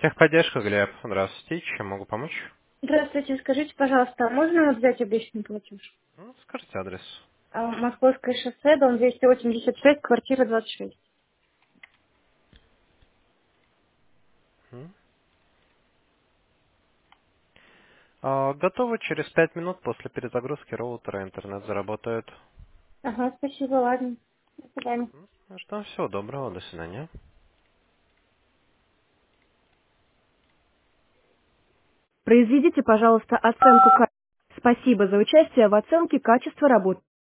Техподдержка, Глеб. Здравствуйте. Чем могу помочь? Здравствуйте, скажите, пожалуйста, а можно вот взять обещанный платеж? Скажите адрес. Московское шоссе, дом 286, квартира 26. М. Готово. Через 5 минут после перезагрузки роутера интернет заработает. Ага, спасибо, ладно. До свидания. Что, всего доброго. До свидания. Произведите, пожалуйста, оценку. Спасибо за участие в оценке качества работы.